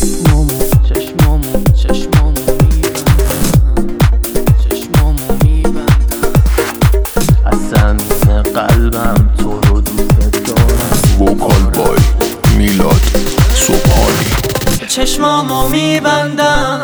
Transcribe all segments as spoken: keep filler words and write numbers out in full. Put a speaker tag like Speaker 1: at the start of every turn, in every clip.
Speaker 1: چشمامو چشمامو چشمامو میبندم چشمامو میبندم از صمیم قلبم تو رو دوست دارم.
Speaker 2: وکال بای میلاد صبحانی.
Speaker 1: چشمامو میبندم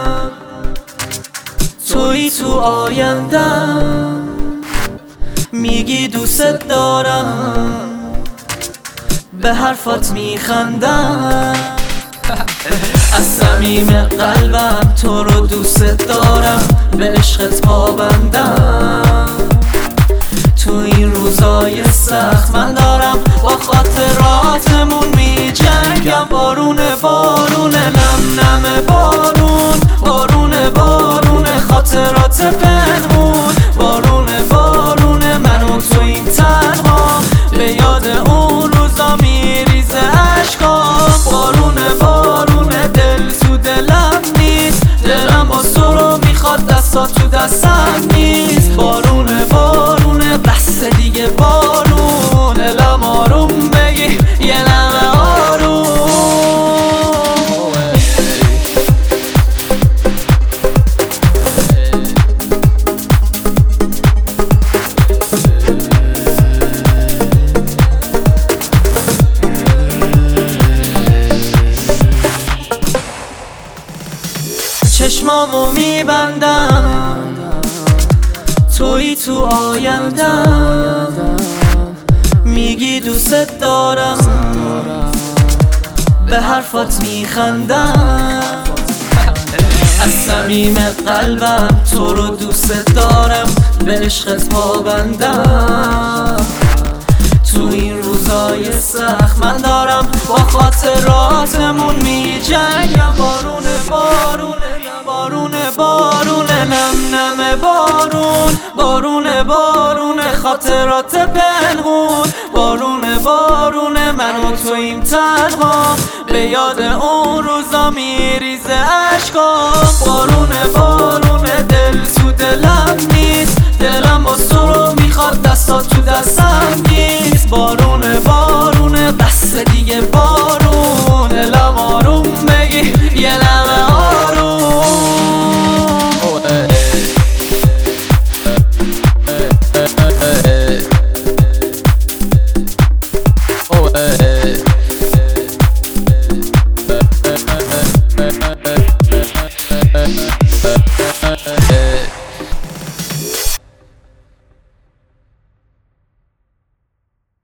Speaker 1: تویی تو آیندم، میگی دوست دارم به حرفات میخندم. از صمیم قلبم تو رو دوست دارم، به عشقت پابندم. تو این روزای سخت من دارم با خاطراتمون میجنگم. بارونه بارونه نم نم بارون، بارونه بارونه خاطرات پنهون. بارونه بارونه من و تو این تنها، به یاد اون روزا میریزه عشقام. بارونه بارونه دل تو دلم نیست، دلم با تو رو میخواد دستا تو دستم نیست. بارونه بارونه بس دیگه بارون، دلم آروم بگی یه نمه آروم. چشمامو میبندم تویی تو آیندم، میگی دوست دارم به حرفات میخندم. از صمیم قلبم تو رو دوست دارم، به عشقت پابندم. تو این روزای سخت من دارم با خاطراتمون میجنگم. بارونه بارونه بارونه بارونه نم نم بارون، بارونه بارونه خاطرات پنهون. بارونه بارونه من و تو این تنها، به یاد اون روزا میریزه عشقام. بارونه بارونه دل تو دلم نیست، دلم با تو رو میخواد دستا تو دستم نیست. بارونه